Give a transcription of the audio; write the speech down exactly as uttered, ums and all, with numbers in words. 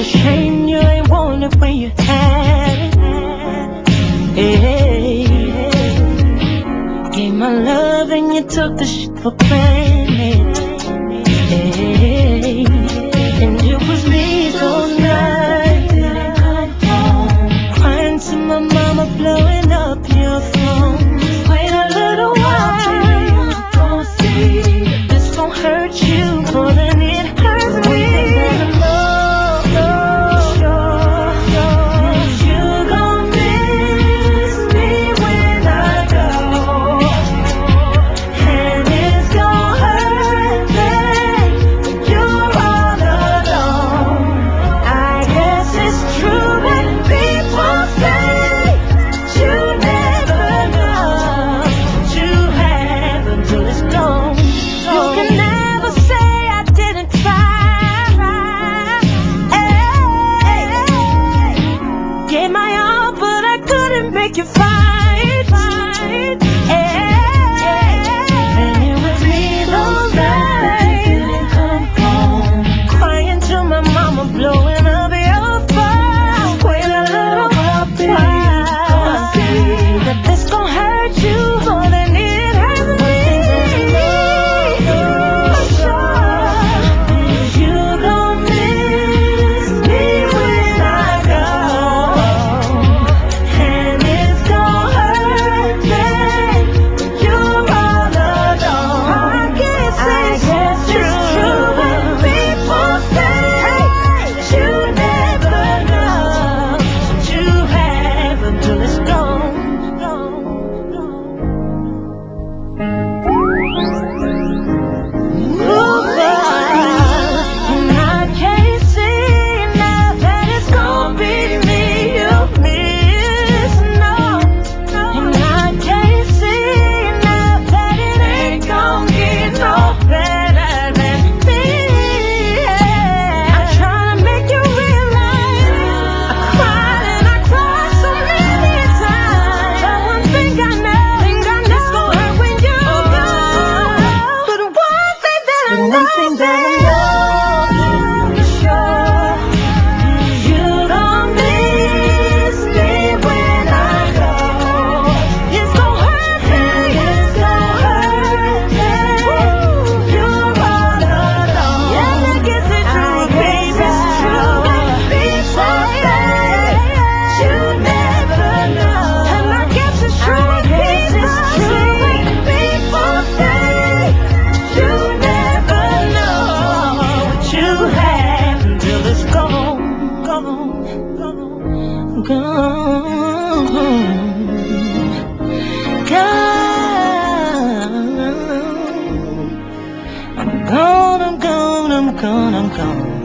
Shame you ain't want it when you had it. Hey, gave my love and you took the shit for granted. Hey, and it was me those nights. Didn't come home, crying to my mama, blowing up your phone. Wait a little while, you gon' see this gon' hurt you more than it hurts me. Make you fight, fight, yeah. And it was me those nights. Didn't come home, crying to my mama, blowing up your phone. Wait a little while, baby, I see that this gon' hurt you more than it hurts me. You gon' miss me when I go. One thing that I know for sure, you gon' miss me when I go. It's gon' hurt me, it's gon' hurt me. You're all alone. Yeah, I guess it's true, baby. It's true, baby. People say you never know, and I guess it's true. I guess it's true. People say you never know what you have until it's gone, gone, gone, gone, gone. I'm gone, I'm gone, I'm gone, I'm gone.